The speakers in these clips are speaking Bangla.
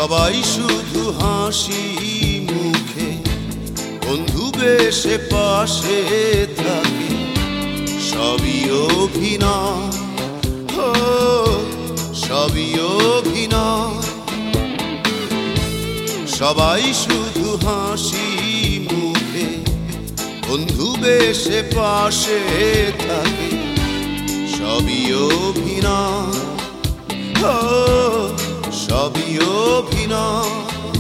সবাই শুধু হাসি মুখে বন্ধু বেশে পাশে থাকে, সবই অভিনয়, সবই অভিনয়। সবাই শুধু হাসি মুখে বন্ধু বেশে পাশে থাকে, সবই অভিনয়, সবই অভিনয়।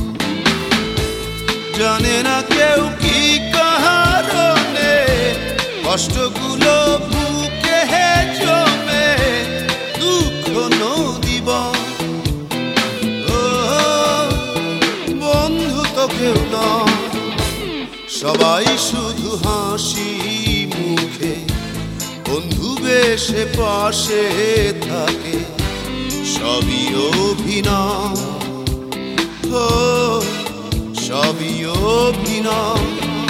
জানে না কেউ কি কারণে কষ্টগুলো বুকে জমে, দুঃখ নদী বন্ধু তো কেউ নয়। সবাই শুধু হাসি মুখে বন্ধু বেশে পাশে থাকে, সবই অভিনয়, সবই অভিনয়।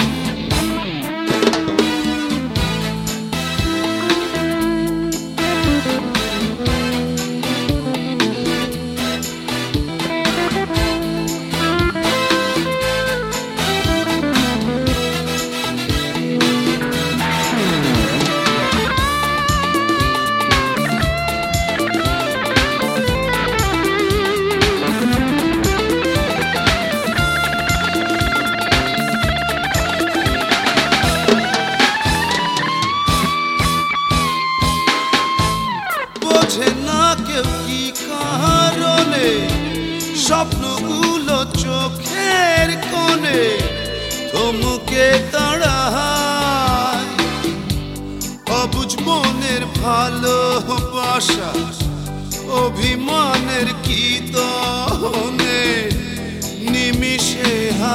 বোঝে না কেউ কি কারণে স্বপ্নগুলো চোখের কোণে থমকে দাঁড়ায়, অবুঝ মনের ভালোবাসা অভিমানের কি দহনে নিমিষে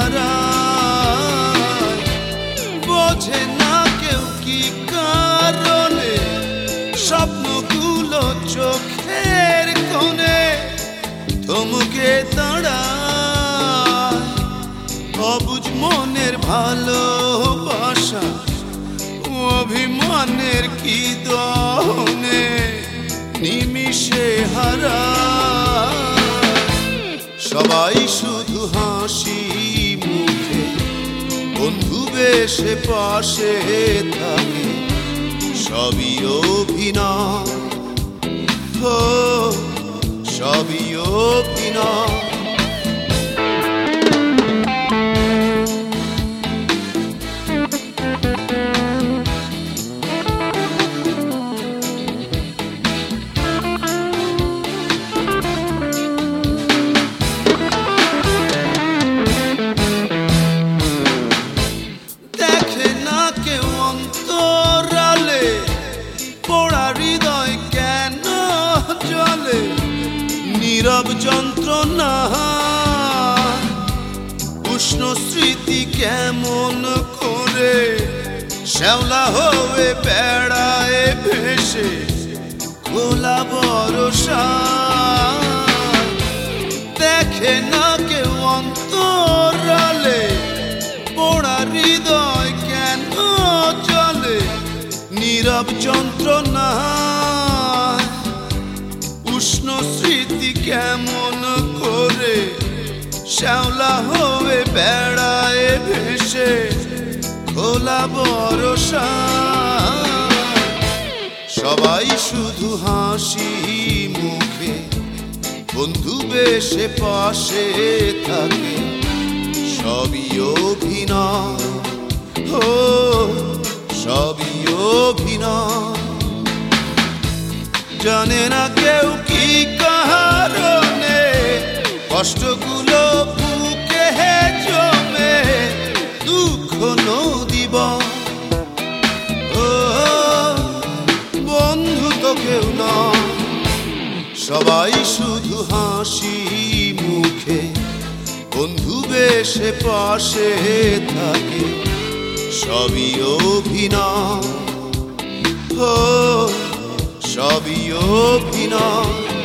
হারায়। বোঝে না কেউ কি কারণে স্বপ্নগুলো চোখের কোণে থমকে দাঁড়ায়, অবুঝ মনের ভালোবাসা অভিমানের কি দহনে নিমিষে হারায়। সবাই শুধু হাসি মুখে বন্ধু বেশে পাশে থাকে, সবই অভিনয়, সবই অভিনয়। দেখে না কেউ অন্তরালে পোড়া হৃদয় কেন জ্বলে, নীরব যন্ত্রণা উষ্ণ স্মৃতি কেমন করে শ্যাওলা হয়ে বেড়ায় ভেসে খোলা ভরসা। দেখে না কেউ অন্তরালে পোড়া হৃদয় কেন জ্বলে, নীরব যন্ত্রণা উষ্ণ স্মৃতি কেমন করে শ্যাওলা হয়ে বেড়ায় ভেসে খোলা ভরসা। সবাই শুধু হাসি মুখে বন্ধু বেশে পাশে থাকে, সবই অভিনয়, সবই অভিনয়। জানে না কেউ কি কারণে কষ্টগুলো বুকে জমে, দুঃখ নদী বন্ধু তো কেউ নয়। সবাই শুধু হাসি মুখে বন্ধু বেশে পাশে থাকে, সবই অভিনয়, সবই অভিনয়।